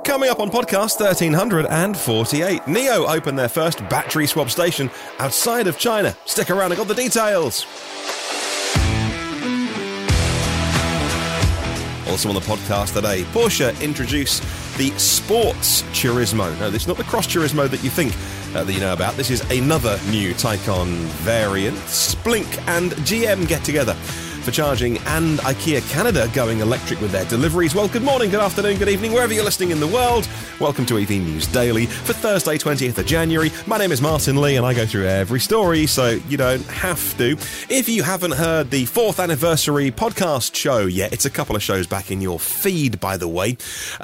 Coming up on podcast 1348, NIO opened their first battery swap station outside of China. Stick around, I got the details. Also on the podcast today, Porsche introduced the Sports Turismo. No, this is not the Cross Turismo that you think that you know about. This is another new Taycan variant. Splink and GM get together for charging, and IKEA Canada going electric with their deliveries. Well, good morning, good afternoon, good evening, wherever you're listening in the world. Welcome to EV News Daily for Thursday, 20th of January. My name is Martin Lee, and I go through every story, so you don't have to. If you haven't heard the 4th anniversary podcast show yet, it's a couple of shows back in your feed, by the way.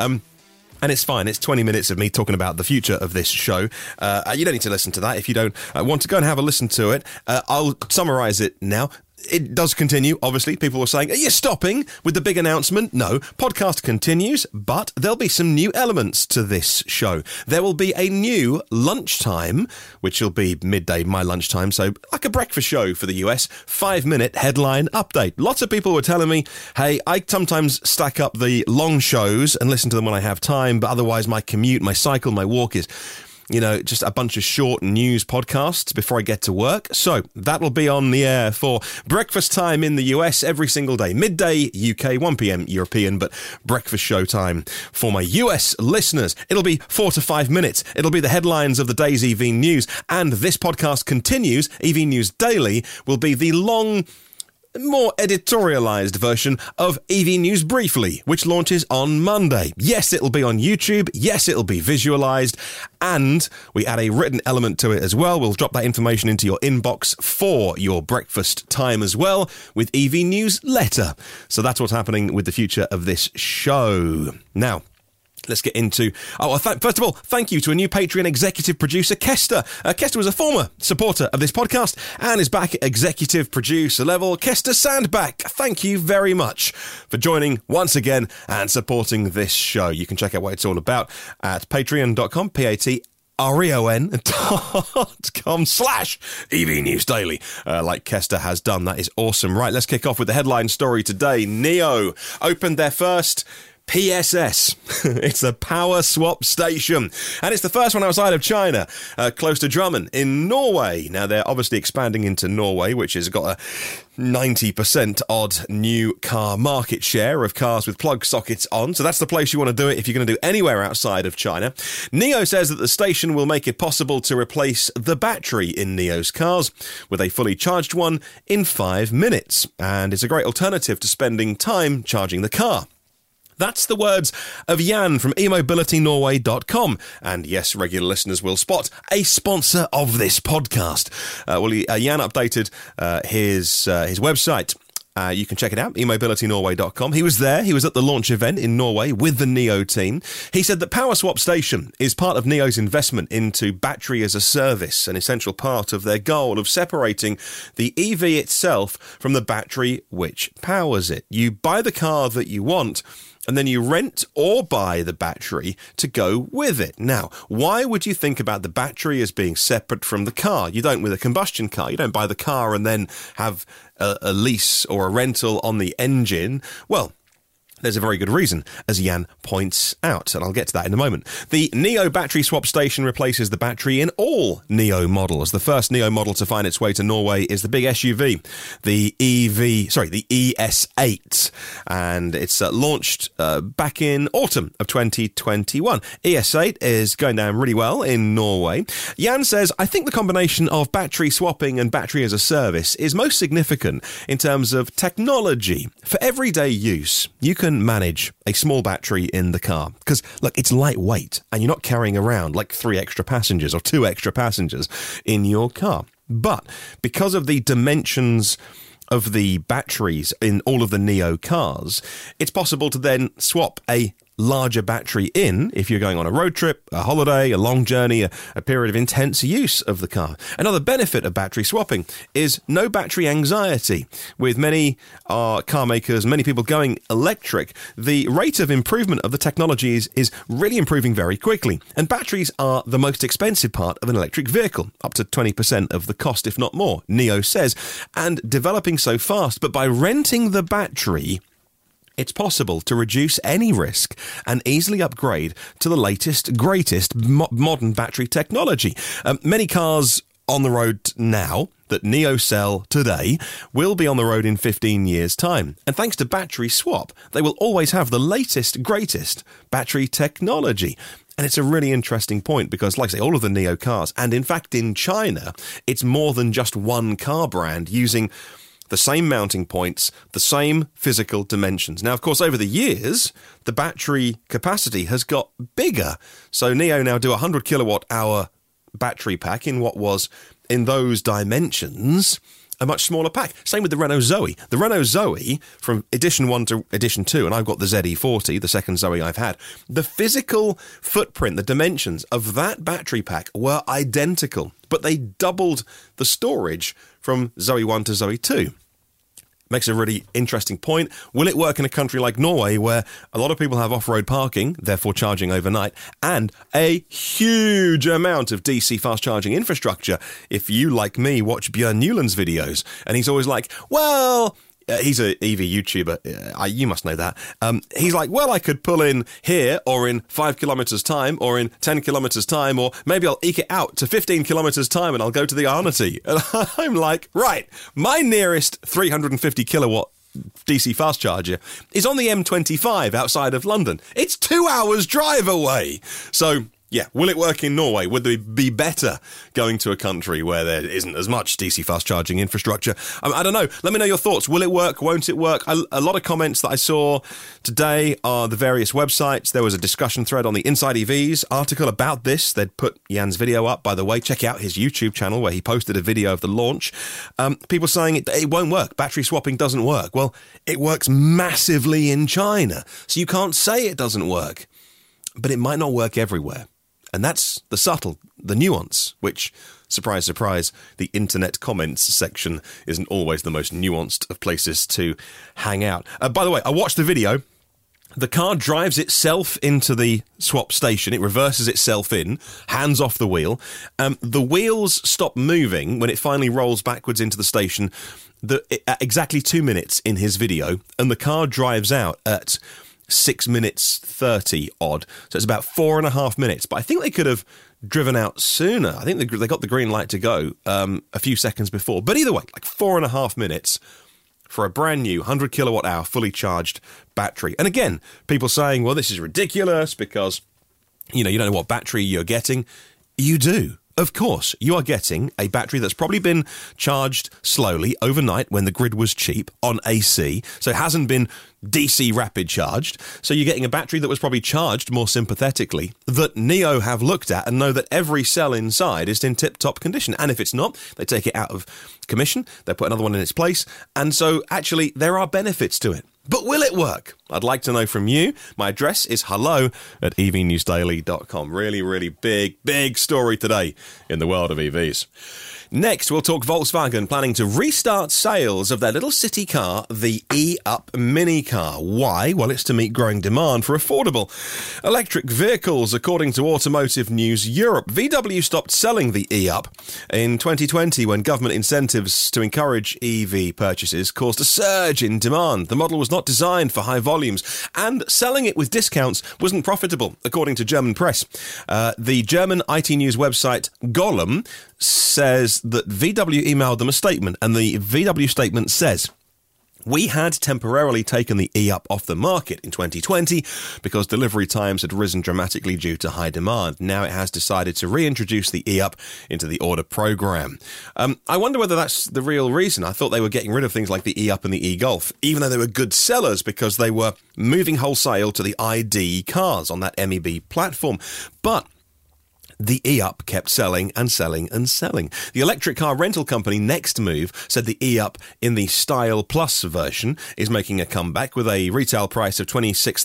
And it's fine. It's 20 minutes of me talking about the future of this show. You don't need to listen to that if you don't want to. Go and have a listen to it. I'll summarise it now. It does continue, obviously. People were saying, are you stopping with the big announcement? No, podcast continues, but there'll be some new elements to this show. There will be a new lunchtime, which will be midday, my lunchtime, so like a breakfast show for the US, 5-minute headline update. Lots of people were telling me, hey, I sometimes stack up the long shows and listen to them when I have time, but otherwise my commute, my cycle, my walk is, you know, just a bunch of short news podcasts before I get to work. So that'll be on the air for breakfast time in the US every single day. Midday UK, 1 p.m. European, but breakfast show time for my US listeners. It'll be 4 to 5 minutes. It'll be the headlines of the day's EV news. And this podcast continues. EV News Daily will be the long, more editorialized version of EV News Briefly, which launches on Monday. Yes, it'll be on YouTube. Yes, it'll be visualized. And we add a written element to it as well. We'll drop that information into your inbox for your breakfast time as well with EV Newsletter. So that's what's happening with the future of this show. Now, let's get into... first of all, thank you to a new Patreon executive producer, Kester. Kester was a former supporter of this podcast and is back at executive producer level. Kester Sandback, thank you very much for joining once again and supporting this show. You can check out what it's all about at patreon.com, patreon.com/EV News Daily, like Kester has done. That is awesome. Right, let's kick off with the headline story today. NIO opened their first PSS. It's a power swap station, and it's the first one outside of China, close to Drammen in Norway. Now, they're obviously expanding into Norway, which has got a 90% odd new car market share of cars with plug sockets on. So that's the place you want to do it if you're going to do anywhere outside of China. NIO says that the station will make it possible to replace the battery in NIO's cars with a fully charged one in 5 minutes. And it's a great alternative to spending time charging the car. That's the words of Jan from eMobilityNorway.com. And yes, regular listeners will spot a sponsor of this podcast. Jan updated his website. You can check it out, eMobilityNorway.com. He was there. He was at the launch event in Norway with the NIO team. He said that Power Swap Station is part of NIO's investment into battery as a service, an essential part of their goal of separating the EV itself from the battery which powers it. You buy the car that you want, and then you rent or buy the battery to go with it. Now, why would you think about the battery as being separate from the car? You don't with a combustion car. You don't buy the car and then have a lease or a rental on the engine. Well, there's a very good reason, as Jan points out, and I'll get to that in a moment. The NIO battery swap station replaces the battery in all NIO models. The first NIO model to find its way to Norway is the big SUV, the ES8, and it's launched back in autumn of 2021. ES8 is going down really well in Norway. Jan says, I think the combination of battery swapping and battery as a service is most significant in terms of technology. For everyday use, you can manage a small battery in the car because, look, it's lightweight and you're not carrying around like 3 extra passengers or 2 extra passengers in your car. But because of the dimensions of the batteries in all of the NIO cars, it's possible to then swap a larger battery in if you're going on a road trip, a holiday, a long journey, a period of intense use of the car. Another benefit of battery swapping is no battery anxiety. With many car makers, many people going electric, the rate of improvement of the technology is really improving very quickly. And batteries are the most expensive part of an electric vehicle, up to 20% of the cost, if not more, NIO says, and developing so fast. But by renting the battery, it's possible to reduce any risk and easily upgrade to the latest, greatest modern battery technology. Many cars on the road now that NIO sell today will be on the road in 15 years' time. And thanks to Battery Swap, they will always have the latest, greatest battery technology. And it's a really interesting point because, like I say, all of the NIO cars, and in fact in China, it's more than just one car brand using the same mounting points, the same physical dimensions. Now, of course, over the years, the battery capacity has got bigger. So NIO now do a 100 kilowatt hour battery pack in what was, in those dimensions, a much smaller pack. Same with the Renault Zoe. The Renault Zoe, from Edition 1 to Edition 2, and I've got the ZE40, the second Zoe I've had, the physical footprint, the dimensions of that battery pack were identical, but they doubled the storage from Zoe 1 to Zoe 2. Makes a really interesting point. Will it work in a country like Norway where a lot of people have off-road parking, therefore charging overnight, and a huge amount of DC fast charging infrastructure? If you, like me, watch Björn Newland's videos, and he's always like, well... he's an EV YouTuber. You must know that. He's like, well, I could pull in here or in 5 kilometres time or in 10 kilometres time, or maybe I'll eke it out to 15 kilometres time and I'll go to the Arnity. And I'm like, right, my nearest 350 kilowatt DC fast charger is on the M25 outside of London. It's 2 hours drive away. So... yeah, will it work in Norway? Would it be better going to a country where there isn't as much DC fast charging infrastructure? I don't know. Let me know your thoughts. Will it work? Won't it work? A lot of comments that I saw today are the various websites. There was a discussion thread on the Inside EVs article about this. They'd put Jan's video up, by the way. Check out his YouTube channel where he posted a video of the launch. People saying it won't work. Battery swapping doesn't work. Well, it works massively in China, so you can't say it doesn't work. But it might not work everywhere. And that's the nuance, which, surprise, surprise, the internet comments section isn't always the most nuanced of places to hang out. By the way, I watched the video. The car drives itself into the swap station. It reverses itself in, hands off the wheel. The wheels stop moving when it finally rolls backwards into the station at exactly 2 minutes in his video. And the car drives out at 6 minutes 30 odd. So it's about 4.5 minutes. But I think they could have driven out sooner. I think they got the green light to go a few seconds before. But either way, like 4.5 minutes for a brand new 100 kilowatt hour fully charged battery. And again, people saying, well, this is ridiculous because, you don't know what battery you're getting. You do. Of course, you are getting a battery that's probably been charged slowly overnight when the grid was cheap on AC, so it hasn't been DC rapid charged. So you're getting a battery that was probably charged more sympathetically, that NIO have looked at and know that every cell inside is in tip-top condition. And if it's not, they take it out of commission, they put another one in its place, and so actually there are benefits to it. But will it work? I'd like to know from you. My address is hello@evnewsdaily.com. Really, really big story today in the world of EVs. Next, we'll talk Volkswagen planning to restart sales of their little city car, the e-Up mini car. Why? Well, it's to meet growing demand for affordable electric vehicles, according to Automotive News Europe. VW stopped selling the e-Up in 2020 when government incentives to encourage EV purchases caused a surge in demand. The model was not designed for high volumes, and selling it with discounts wasn't profitable, according to German press. The German IT news website Golem says that VW emailed them a statement, and the VW statement says, we had temporarily taken the e-Up off the market in 2020 because delivery times had risen dramatically due to high demand. Now it has decided to reintroduce the e-Up into the order program. I wonder whether that's the real reason. I thought they were getting rid of things like the e-Up and the e-Golf, even though they were good sellers because they were moving wholesale to the ID cars on that MEB platform. But the e-Up kept selling and selling and selling. The electric car rental company Nextmove said the e-Up in the Style Plus version is making a comeback with a retail price of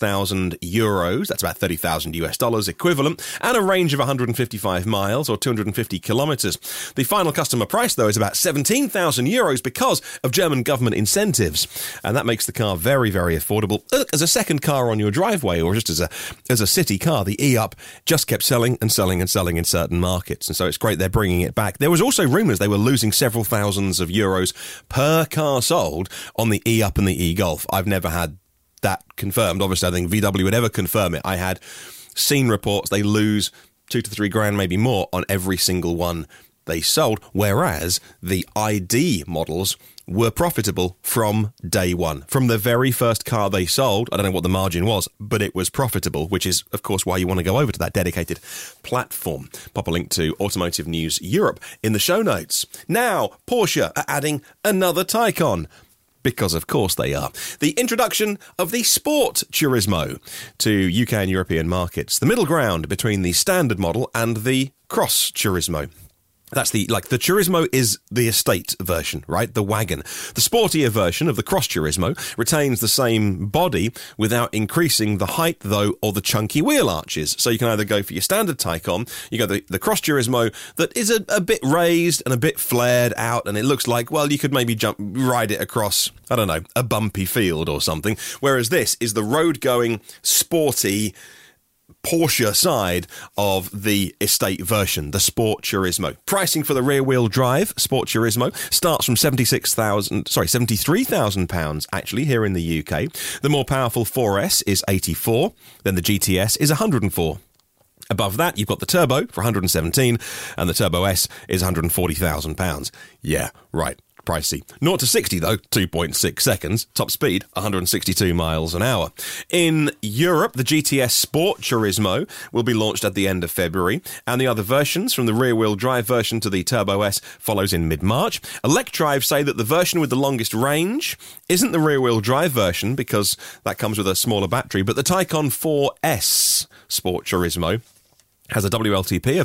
€26,000. That's about $30,000 equivalent, and a range of 155 miles or 250 kilometres. The final customer price, though, is about €17,000 because of German government incentives, and that makes the car very, very affordable. As a second car on your driveway or just as a city car, the e-Up just kept selling and selling and selling in certain markets, and so it's great they're bringing it back. There was also rumours they were losing several thousands of euros per car sold on the e-Up and the e-Golf. I've never had that confirmed. Obviously, I think VW would ever confirm it. I had seen reports they lose 2 to 3 grand, maybe more, on every single one they sold, whereas the ID models were profitable from day one. From the very first car they sold, I don't know what the margin was, but it was profitable, which is, of course, why you want to go over to that dedicated platform. Pop a link to Automotive News Europe in the show notes. Now, Porsche are adding another Taycan. Because, of course, they are. The introduction of the Sport Turismo to UK and European markets. The middle ground between the standard model and the Cross Turismo. That's the Turismo is the estate version, right? The wagon. The sportier version of the Cross Turismo retains the same body without increasing the height, though, or the chunky wheel arches. So you can either go for your standard Taycan, you go the Cross Turismo that is a bit raised and a bit flared out, and it looks like, well, you could maybe ride it across, I don't know, a bumpy field or something. Whereas this is the road-going, sporty Porsche side of the estate version, the Sport Turismo. Pricing for the rear-wheel drive Sport Turismo starts from £73,000 actually here in the UK. The more powerful 4S is 84, then the GTS is 104. Above that, you've got the Turbo for 117, and the Turbo S is £140,000. Yeah, right. Pricey. 0 to 60, though, 2.6 seconds. Top speed, 162 miles an hour. In Europe, the GTS Sport Turismo will be launched at the end of February, and the other versions, from the rear-wheel drive version to the Turbo S, follows in mid-March. Electrive say that the version with the longest range isn't the rear-wheel drive version, because that comes with a smaller battery, but the Taycan 4S Sport Turismo has a WLTP of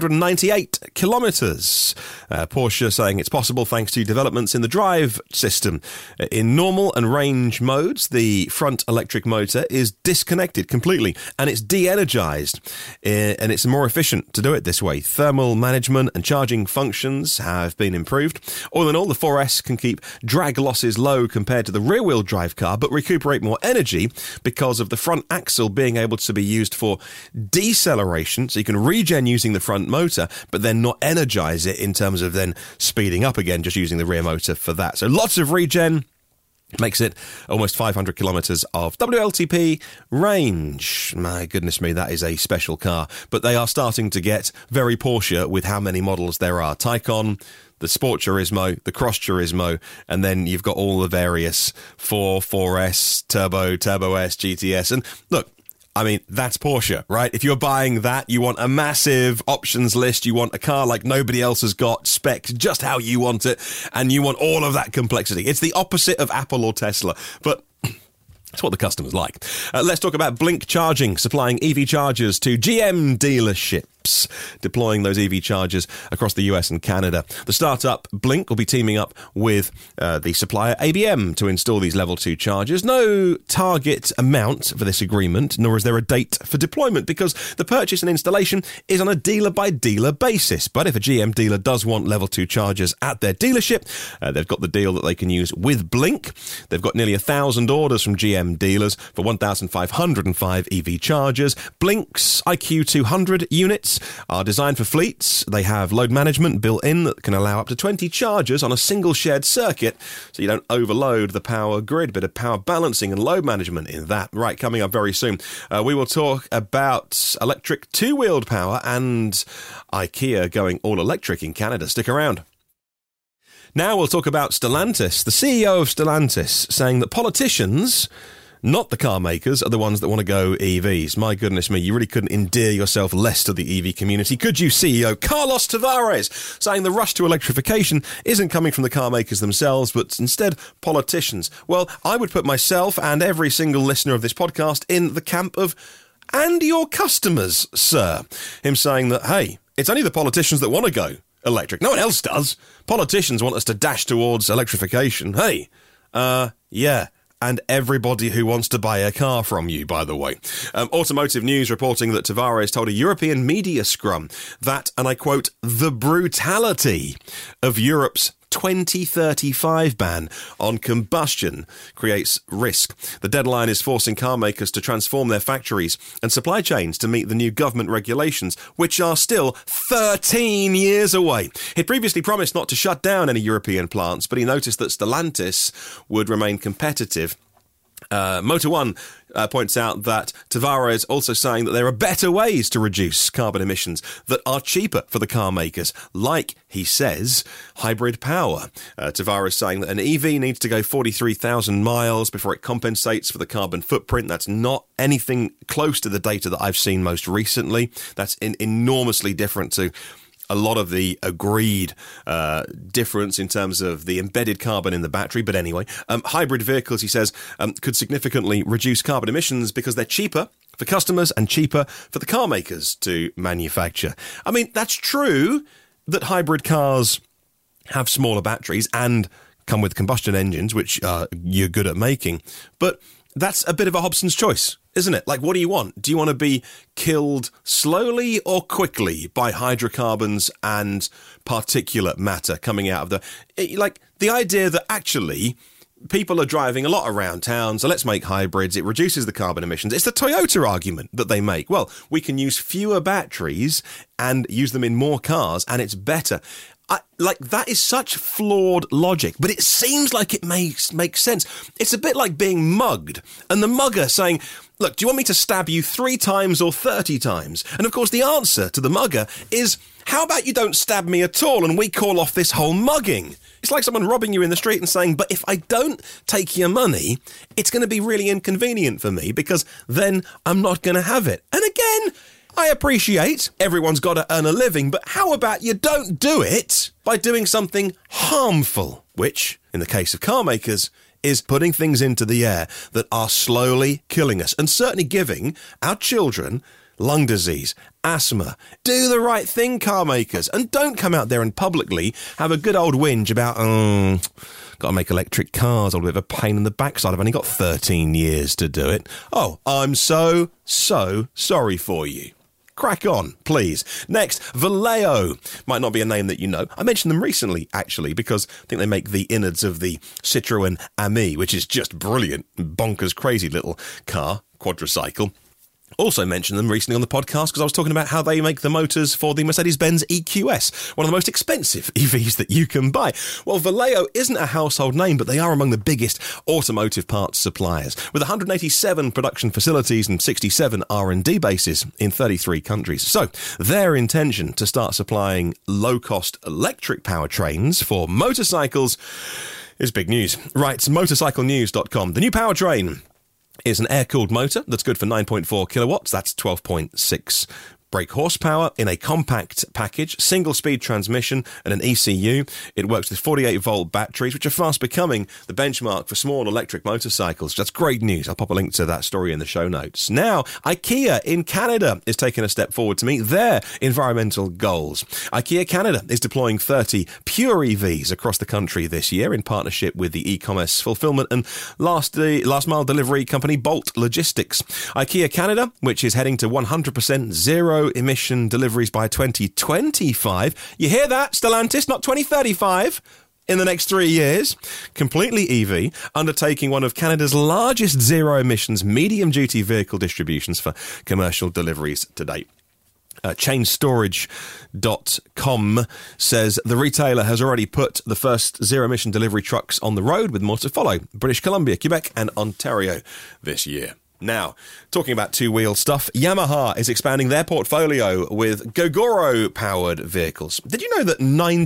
498 kilometres. Porsche saying it's possible thanks to developments in the drive system. In normal and range modes, the front electric motor is disconnected completely and it's de-energised. And it's more efficient to do it this way. Thermal management and charging functions have been improved. All in all, the 4S can keep drag losses low compared to the rear-wheel drive car, but recuperate more energy because of the front axle being able to be used for deceleration. So you can regen using the front motor, but then not energise it in terms of then speeding up again, just using the rear motor for that. So lots of regen. Makes it almost 500 kilometres of WLTP range. My goodness me, that is a special car. But they are starting to get very Porsche with how many models there are. Taycan, the Sport Turismo, the Cross Turismo, and then you've got all the various 4S, Turbo, Turbo S, GTS. And look, I mean, that's Porsche, right? If you're buying that, you want a massive options list. You want a car like nobody else has got, spec'd just how you want it, and you want all of that complexity. It's the opposite of Apple or Tesla, but that's what the customers like. Let's talk about Blink Charging, supplying EV chargers to GM dealerships, deploying those EV chargers across the US and Canada. The startup Blink will be teaming up with the supplier ABM to install these level 2 chargers. No target amount for this agreement, nor is there a date for deployment, because the purchase and installation is on a dealer-by-dealer basis. But if a GM dealer does want level 2 chargers at their dealership, they've got the deal that they can use with Blink. They've got nearly 1,000 orders from GM dealers for 1,505 EV chargers. Blink's IQ200 units are designed for fleets. They have load management built in that can allow up to 20 chargers on a single shared circuit, so you don't overload the power grid. Bit of power balancing and load management in that. Right, coming up very soon, we will talk about electric two-wheeled power and IKEA going all electric in Canada. Stick around. Now we'll talk about Stellantis. The CEO of Stellantis saying that politicians, not the car makers, are the ones that want to go EVs. My goodness me, you really couldn't endear yourself less to the EV community, could you, CEO Carlos Tavares, saying the rush to electrification isn't coming from the car makers themselves, but instead politicians. Well, I would put myself and every single listener of this podcast in the camp of, and your customers, sir. Him saying that, hey, it's only the politicians that want to go electric. No one else does. Politicians want us to dash towards electrification. Hey, yeah. And everybody who wants to buy a car from you, by the way. Automotive News reporting that Tavares told a European media scrum that, and I quote, the brutality of Europe's 2035 ban on combustion creates risk. The deadline is forcing car makers to transform their factories and supply chains to meet the new government regulations, which are still 13 years away. He'd previously promised not to shut down any European plants, but he noticed that Stellantis would remain competitive Motor One points out that Tavares is also saying that there are better ways to reduce carbon emissions that are cheaper for the car makers, like, he says, hybrid power. Tavares saying that an EV needs to go 43,000 miles before it compensates for the carbon footprint. That's not anything close to the data that I've seen most recently. That's enormously different to a lot of the agreed difference in terms of the embedded carbon in the battery. But anyway, hybrid vehicles, he says, could significantly reduce carbon emissions because they're cheaper for customers and cheaper for the car makers to manufacture. I mean, that's true that hybrid cars have smaller batteries and come with combustion engines, which you're good at making. But that's a bit of a Hobson's choice, isn't it? Like, what do you want? Do you want to be killed slowly or quickly by hydrocarbons and particulate matter coming out of the idea that actually people are driving a lot around town, so let's make hybrids. It reduces the carbon emissions. It's the Toyota argument that they make. Well, we can use fewer batteries and use them in more cars, and it's better. That is such flawed logic, but it seems like it makes sense. It's a bit like being mugged, and the mugger saying, look, do you want me to stab you 3 times or 30 times? And of course, the answer to the mugger is, how about you don't stab me at all and we call off this whole mugging? It's like someone robbing you in the street and saying, but if I don't take your money, it's going to be really inconvenient for me because then I'm not going to have it. And again, I appreciate everyone's got to earn a living, but how about you don't do it by doing something harmful, which, in the case of car makers, is putting things into the air that are slowly killing us and certainly giving our children lung disease, asthma. Do the right thing, car makers, and don't come out there and publicly have a good old whinge about, got to make electric cars, a bit of a pain in the backside. I've only got 13 years to do it. Oh, I'm so sorry for you. Crack on, please. Next, Valeo. Might not be a name that you know. I mentioned them recently, actually, because I think they make the innards of the Citroën Ami, which is just brilliant, bonkers, crazy little car, quadricycle. Also mentioned them recently on the podcast because I was talking about how they make the motors for the Mercedes-Benz EQS, one of the most expensive EVs that you can buy. Well, Valeo isn't a household name, but they are among the biggest automotive parts suppliers, with 187 production facilities and 67 R&D bases in 33 countries. So, their intention to start supplying low-cost electric powertrains for motorcycles is big news. Right, motorcyclenews.com. The new powertrain is an air-cooled motor that's good for 9.4 kilowatts. That's 12.6 brake horsepower in a compact package, single-speed transmission and an ECU. It works with 48-volt batteries, which are fast becoming the benchmark for small electric motorcycles. That's great news. I'll pop a link to that story in the show notes. Now, IKEA in Canada is taking a step forward to meet their environmental goals. IKEA Canada is deploying 30 pure EVs across the country this year in partnership with the e-commerce fulfillment and last-mile delivery company Bolt Logistics. IKEA Canada, which is heading to 100% zero-emission deliveries by 2025. You hear that, Stellantis? Not 2035. In the next 3 years, completely EV, undertaking one of Canada's largest zero-emissions medium-duty vehicle distributions for commercial deliveries to date. ChainStorage.com says the retailer has already put the first zero-emission delivery trucks on the road, with more to follow. British Columbia, Quebec and Ontario this year. Now, talking about two-wheel stuff, Yamaha is expanding their portfolio with Gogoro-powered vehicles. Did you know that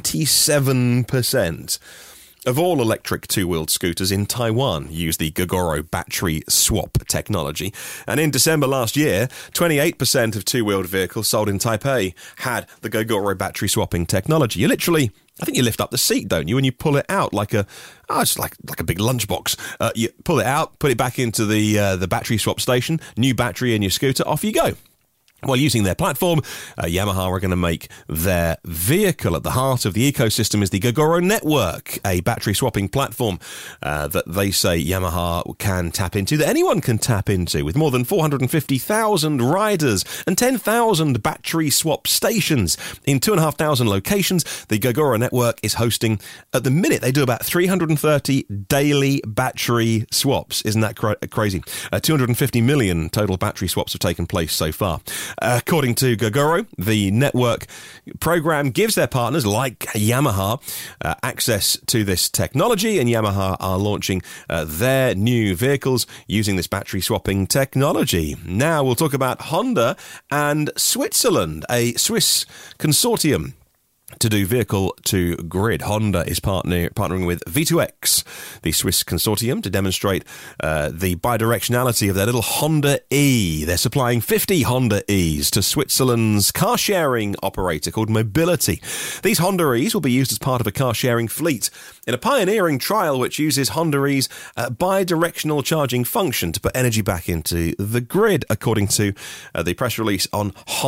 97% of all electric two-wheeled scooters in Taiwan use the Gogoro battery swap technology? And in December last year, 28% of two-wheeled vehicles sold in Taipei had the Gogoro battery swapping technology. You literally, I think you lift up the seat, don't you, and you pull it out like it's like a big lunchbox. You pull it out, put it back into the battery swap station, new battery in your scooter, off you go. While using their platform, Yamaha are going to make their vehicle. At the heart of the ecosystem is the Gogoro Network, a battery swapping platform that they say Yamaha can tap into, that anyone can tap into, with more than 450,000 riders and 10,000 battery swap stations in 2,500 locations. The Gogoro Network is hosting, at the minute, they do about 330 daily battery swaps. Isn't that crazy? 250 million total battery swaps have taken place so far. According to Gogoro, the network program gives their partners like Yamaha access to this technology, and Yamaha are launching their new vehicles using this battery swapping technology. Now we'll talk about Honda and Switzerland, a Swiss consortium to do vehicle-to-grid. Honda is partnering with V2X, the Swiss consortium, to demonstrate the bidirectionality of their little Honda E. They're supplying 50 Honda E's to Switzerland's car-sharing operator called Mobility. These Honda E's will be used as part of a car-sharing fleet in a pioneering trial which uses Honda E's bidirectional charging function to put energy back into the grid, according to the press release on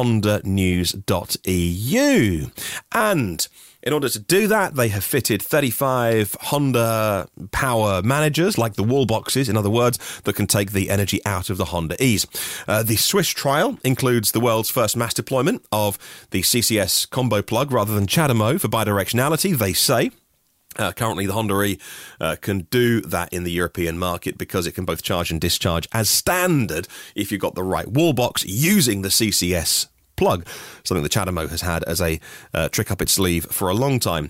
hondanews.eu. And in order to do that, they have fitted 35 Honda power managers, like the wall boxes, in other words, that can take the energy out of the Honda E's. The Swiss trial includes the world's first mass deployment of the CCS combo plug rather than CHAdeMO for bidirectionality, they say. Currently, the Honda E can do that in the European market because it can both charge and discharge as standard if you've got the right wall box using the CCS plug, something that CHAdeMO has had as a trick up its sleeve for a long time.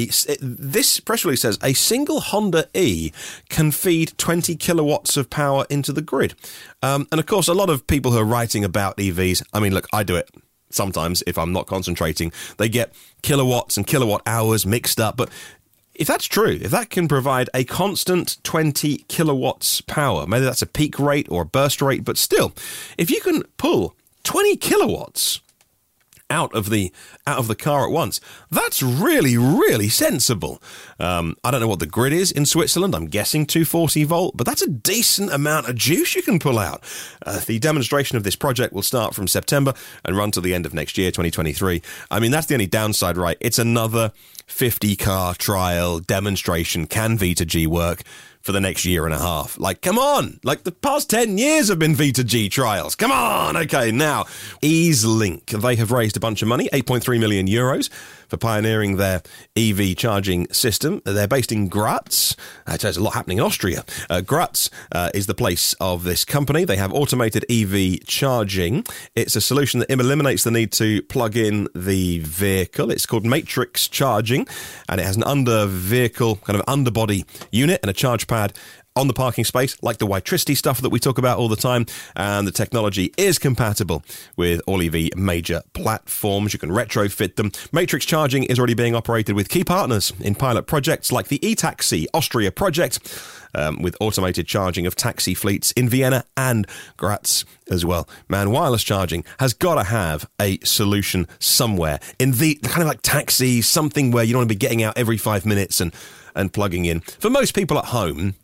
This press release says a single Honda E can feed 20 kilowatts of power into the grid. And of course, a lot of people who are writing about EVs, I mean, look, I do it sometimes if I'm not concentrating. They get kilowatts and kilowatt hours mixed up, but if that's true, if that can provide a constant 20 kilowatts power, maybe that's a peak rate or a burst rate, but still, if you can pull 20 kilowatts out of the car at once, that's really, really sensible. I don't know what the grid is in Switzerland. I'm guessing 240 volt, but that's a decent amount of juice you can pull out. The demonstration of this project will start from September and run to the end of next year, 2023. I mean, that's the only downside, right? It's another 50-car trial demonstration. Can V2G work for the next year and a half? Like, come on! Like, the past 10 years have been V2G trials. Come on! Okay, now, EaseLink. They have raised a bunch of money, 8.3 million euros, for pioneering their EV charging system. They're based in Graz. There's a lot happening in Austria. Graz is the place of this company. They have automated EV charging. It's a solution that eliminates the need to plug in the vehicle. It's called Matrix Charging, and it has an under-vehicle, kind of underbody unit and a charge pad on the parking space, like the Witricity stuff that we talk about all the time, and the technology is compatible with all EV major platforms. You can retrofit them. Matrix Charging is already being operated with key partners in pilot projects like the eTaxi Austria project, with automated charging of taxi fleets in Vienna and Graz as well. Man, wireless charging has got to have a solution somewhere in the kind of like taxi, something where you don't want to be getting out every 5 minutes and plugging in. For most people at home,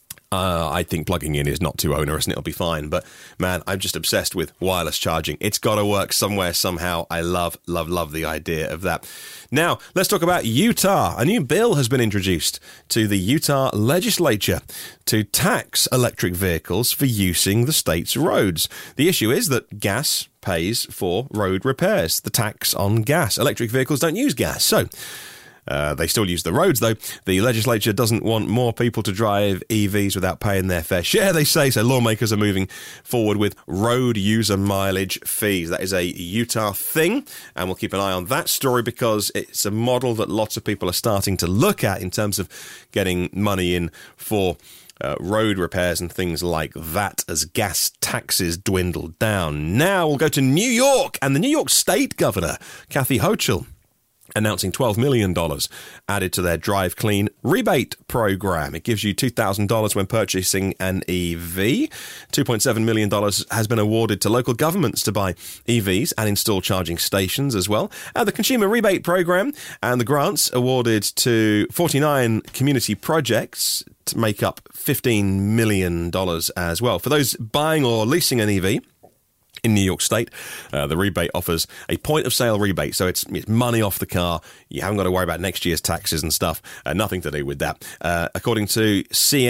I think plugging in is not too onerous and it'll be fine. But, man, I'm just obsessed with wireless charging. It's got to work somewhere, somehow. I love, love, love the idea of that. Now, let's talk about Utah. A new bill has been introduced to the Utah legislature to tax electric vehicles for using the state's roads. The issue is that gas pays for road repairs, the tax on gas. Electric vehicles don't use gas, so they still use the roads, though. The legislature doesn't want more people to drive EVs without paying their fair share, they say, so lawmakers are moving forward with road user mileage fees. That is a Utah thing, and we'll keep an eye on that story because it's a model that lots of people are starting to look at in terms of getting money in for road repairs and things like that as gas taxes dwindle down. Now we'll go to New York, and the New York State Governor, Kathy Hochul, announcing $12 million added to their Drive Clean rebate program. It gives you $2,000 when purchasing an EV. $2.7 million has been awarded to local governments to buy EVs and install charging stations as well. The consumer rebate program and the grants awarded to 49 community projects to make up $15 million as well. For those buying or leasing an EV in New York State, the rebate offers a point-of-sale rebate, so it's money off the car. You haven't got to worry about next year's taxes and stuff. Nothing to do with that. According to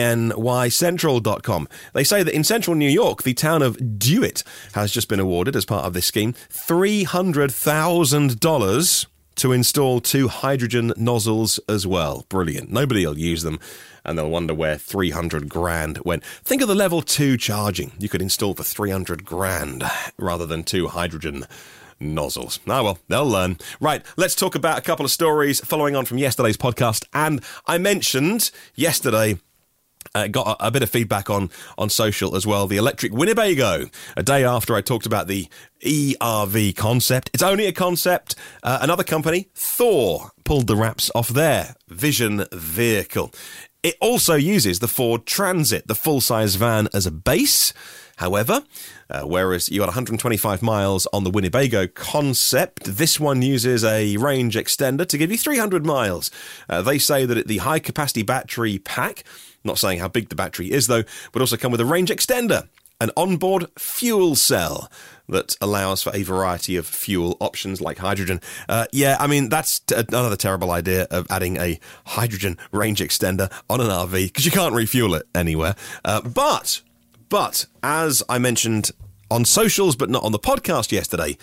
CNYCentral.com, they say that in central New York, the town of DeWitt has just been awarded, as part of this scheme, $300,000 to install 2 hydrogen nozzles as well. Brilliant. Nobody will use them. and they'll wonder where 300 grand went. Think of the level 2 charging you could install for 300 grand rather than 2 hydrogen nozzles. Well, they'll learn. Right, let's talk about a couple of stories following on from yesterday's podcast. And I mentioned yesterday, got a bit of feedback on social as well, the electric Winnebago, a day after I talked about the ERV concept. It's only a concept. Another company, Thor, pulled the wraps off their Vision vehicle. It also uses the Ford Transit, the full-size van, as a base. However, whereas you got 125 miles on the Winnebago concept, this one uses a range extender to give you 300 miles. They say that the high-capacity battery pack, not saying how big the battery is though, would also come with a range extender, an onboard fuel cell that allows for a variety of fuel options like hydrogen. That's another terrible idea of adding a hydrogen range extender on an RV because you can't refuel it anywhere. But as I mentioned on socials, but not on the podcast yesterday,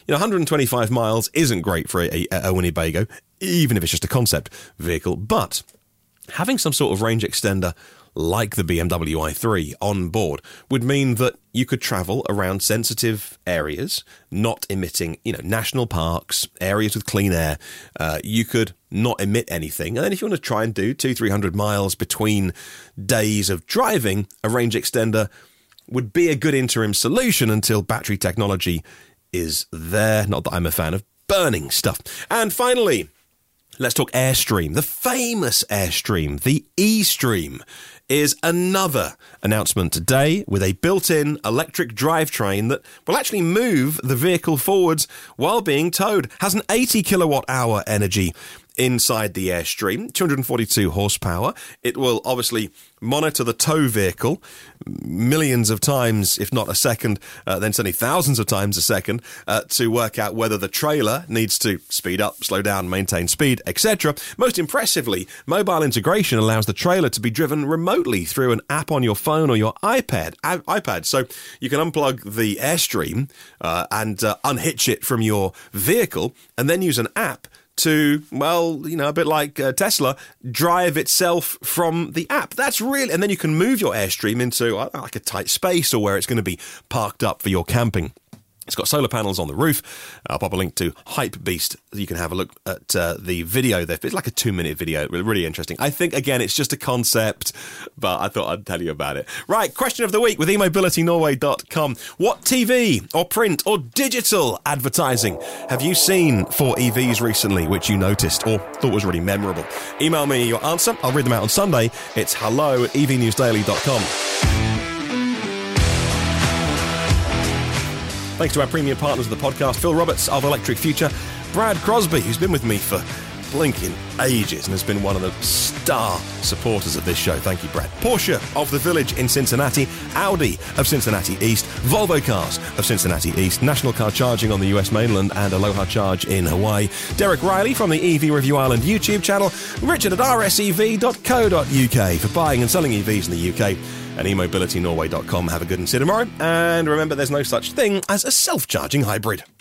125 miles isn't great for a Winnebago, even if it's just a concept vehicle. But having some sort of range extender like the BMW i3 on board would mean that you could travel around sensitive areas, not emitting, national parks, areas with clean air. You could not emit anything. And then if you want to try and do 200-300 miles between days of driving, a range extender would be a good interim solution until battery technology is there. Not that I'm a fan of burning stuff. And finally, let's talk Airstream. The famous Airstream, the eStream, is another announcement today with a built-in electric drivetrain that will actually move the vehicle forwards while being towed. Has an 80 kilowatt hour energy inside the Airstream, 242 horsepower. It will obviously monitor the tow vehicle millions of times, if not a second, then certainly thousands of times a second, to work out whether the trailer needs to speed up, slow down, maintain speed, etc. Most impressively, mobile integration allows the trailer to be driven remotely through an app on your phone or your iPad. So you can unplug the Airstream and unhitch it from your vehicle and then use an app to, a bit like Tesla, drive itself from the app. That's really, and then you can move your Airstream into like a tight space or where it's going to be parked up for your camping. It's got solar panels on the roof. I'll pop a link to Hypebeast. You can have a look at the video there. It's like a 2-minute video. Really interesting. I think, again, it's just a concept, but I thought I'd tell you about it. Right, question of the week with eMobilityNorway.com. What TV or print or digital advertising have you seen for EVs recently, which you noticed or thought was really memorable? Email me your answer. I'll read them out on Sunday. It's hello@evnewsdaily.com. Thanks to our premium partners of the podcast, Phil Roberts of Electric Future, Brad Crosby, who's been with me for blinking ages and has been one of the star supporters of this show. Thank you, Brad. Porsche of the Village in Cincinnati, Audi of Cincinnati East, Volvo Cars of Cincinnati East, National Car Charging on the US mainland and Aloha Charge in Hawaii, Derek Riley from the EV Review Island YouTube channel, Richard at rsev.co.uk for buying and selling EVs in the UK, and eMobilityNorway.com. Have a good one. See you tomorrow. And remember, there's no such thing as a self-charging hybrid.